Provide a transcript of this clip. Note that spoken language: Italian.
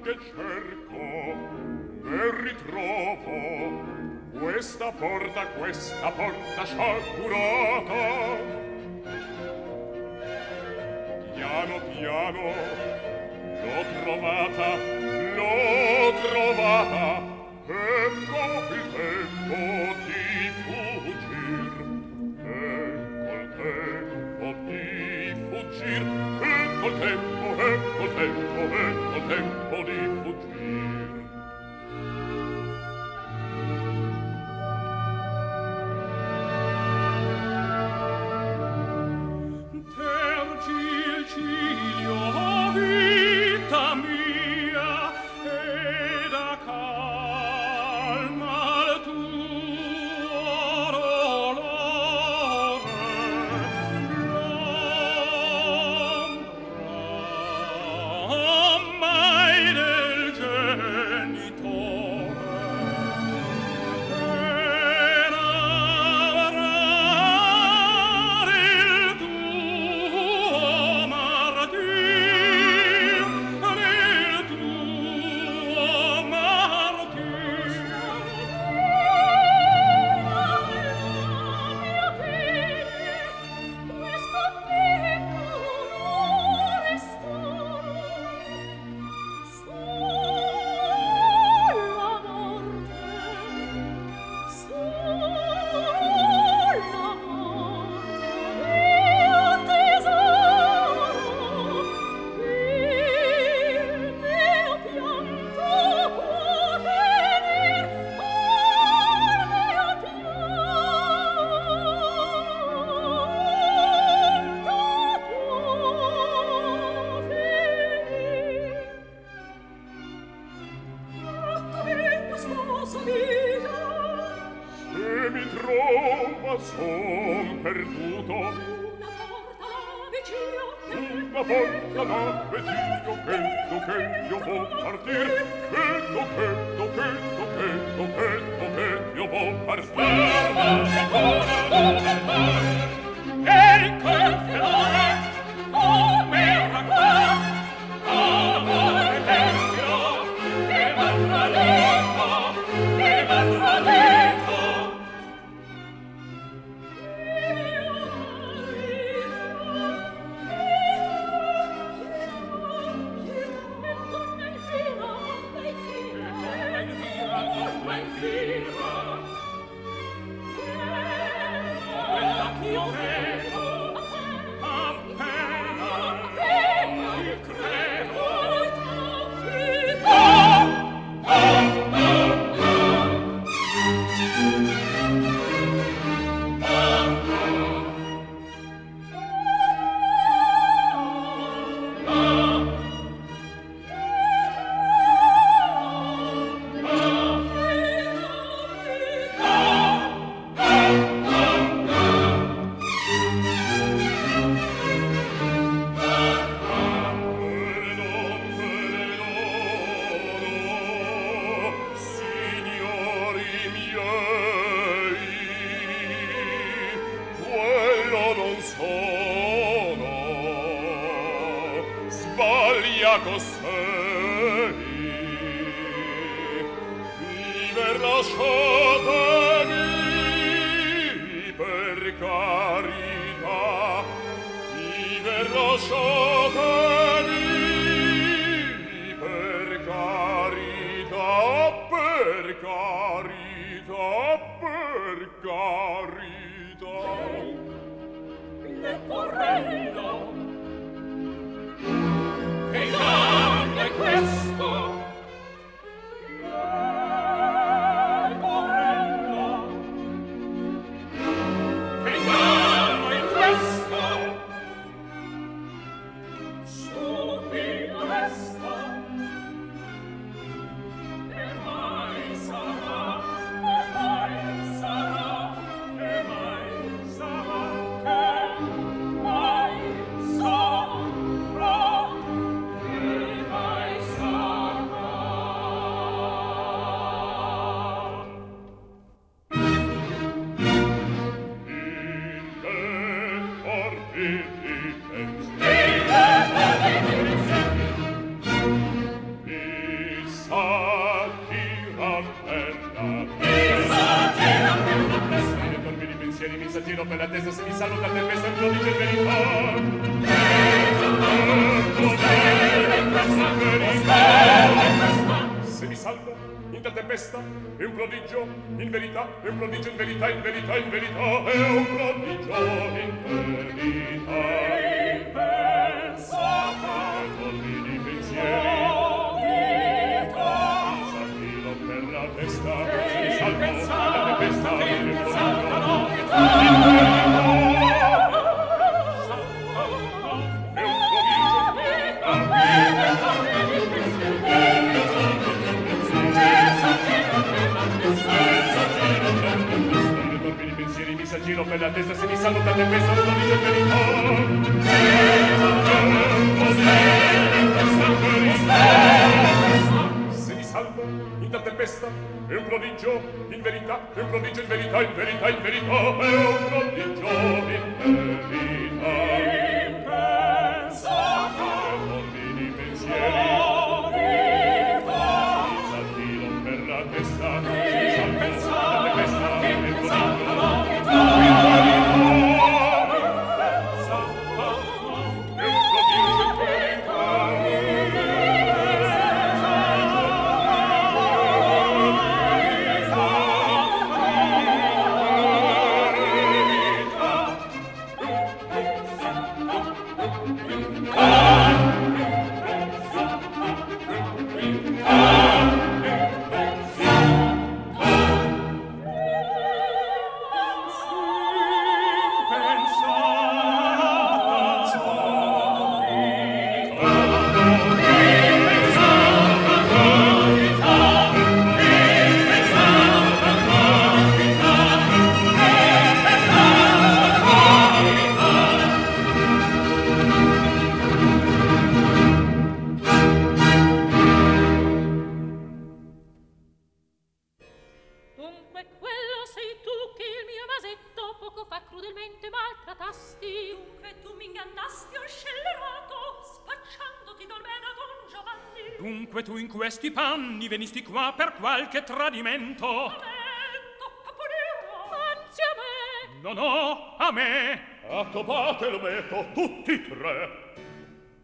che cerco e ritrovo questa porta sciagurata. Piano piano l'ho trovata, ecco il tempo di fuggir, ecco il tempo di fuggir, ecco il tempo, ecco il tempo, ecco il tempo di fuggir. Ciglio, vita mia, e da calma al tuo dolore, l'ombra mai del genitore, e narrare il tuo martirio, nel tuo martirio. Mia fede, questo piccolo restare sulla morte, mio tesoro, il mio pianto può venir al mio Se mi trova son perduto, una porta vicino una porta da vecchio che io vo partir, che io vo partir. Ecco il fiore, come racconta, amore vecchio, che m'ha tradito, che m'ha tradito. Viver lasciatemi per carità, viver lasciatemi per carità, per carità, per carità. Leporello, che danno è questo? tempesta è un prodigio in verità, è un prodigio in verità, in verità, in verità, è un prodigio in verità. Impensata torbidi pensieri, disatino per la testa, si salvo la tempesta, è un prodigio in giro per la testa se mi sanno da tempesta non dice verità se mi salvo in tal tempesta è un prodigio in verità è un prodigio in verità in verità in verità è un prodigio in verità impensata torbidi pensieri disatino per la testa se mi salvo da tempesta è un prodigio Dunque tu in questi panni venisti qua per qualche tradimento? A me, tocca punirlo. Anzi a me. No, no, a me. A Topate lo metto tutti tre.